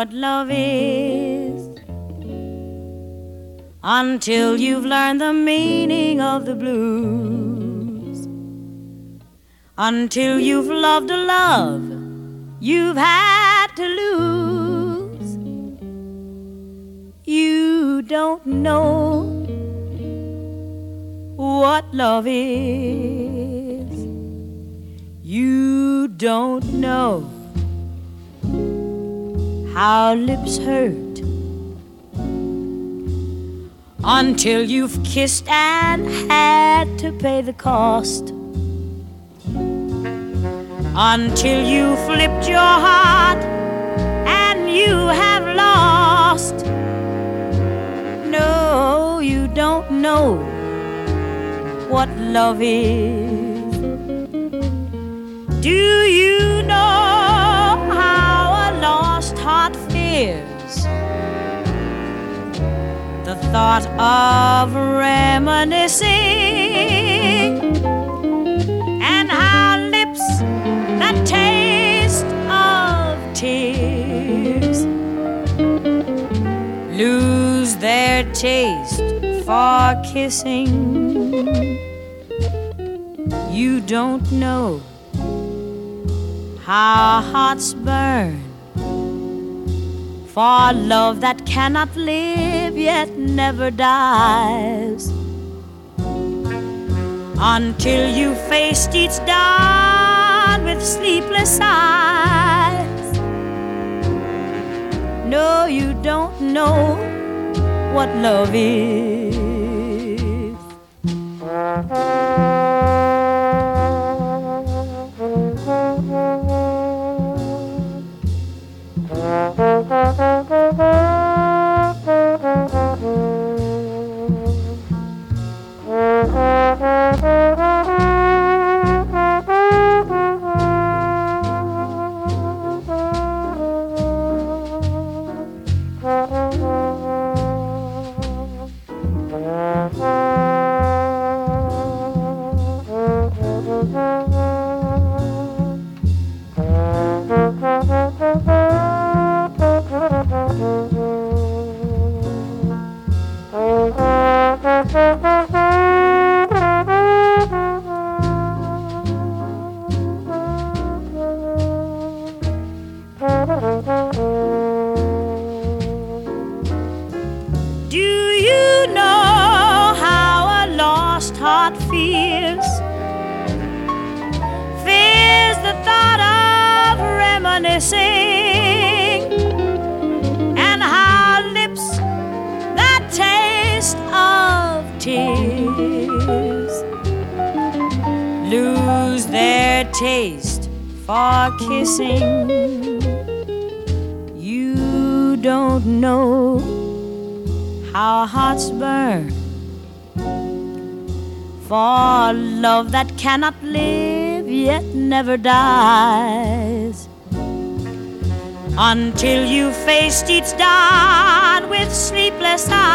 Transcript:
what love is until you've learned the meaning of the blues, until you've loved a love you've had to lose. You don't know what love is. You don't know how lips hurt until you've kissed and had to pay the cost, until you flipped your heart and you have lost. No, you don't know what love is. Do you know how a lost heart fears the thought of reminiscing, and how lips that taste of tears lose their taste for kissing? You don't know how hearts burn for love that cannot live yet never dies, until you faced each dawn with sleepless eyes. No, you don't know what love is. Do you know how a lost heart fears? Fears the thought of reminiscing, and how lips that taste of tears lose their taste for kissing. You don't know how hearts burn for love that cannot live yet never dies, until you faced each dawn with sleepless eyes.